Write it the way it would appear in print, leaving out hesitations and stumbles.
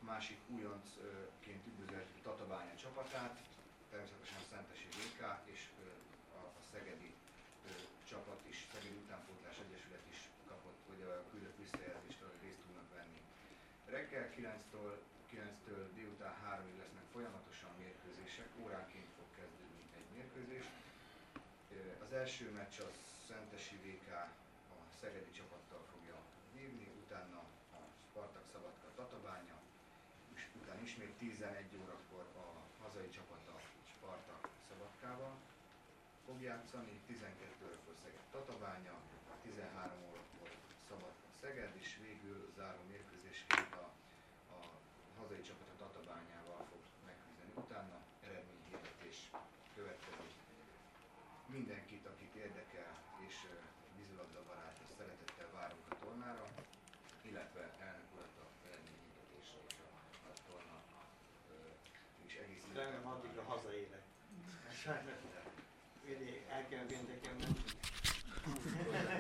másik újoncként üdvözölt Tatabánya csapatát, természetesen a Szentesi VK és a szegedi csapat is, Szegedi Utánpótlás Egyesület is kapott, hogy küldött visszajelzést, hogy részt tudnak venni. Reggel 9-től délután 3-ig lesznek folyamatosan mérkőzések, óránként fog kezdődni egy mérkőzés. Az első meccs a Szentesi VK a szegedi csapattal fogja vívni, utána a Spartak Szabadka Tatabánya, és utána ismét 11 órakor a hazai csapat a Spartak Szabadkával fog játszani, 12 órakor Szeged Tatabánya, 13 órakor Szabadka Szeged, és végül záró mérkőzésként a hazai csapat a Tatabányával fog megküzdeni. Utána eredményhirdetés következik. Mindenkit, akit érdekel és vízilabda barát, szeretettel várunk a tornára, illetve elnök urat a eredményhirdetésre és a torna is egész remélem addigra hazaérek. Sajnos el kell nekem menni.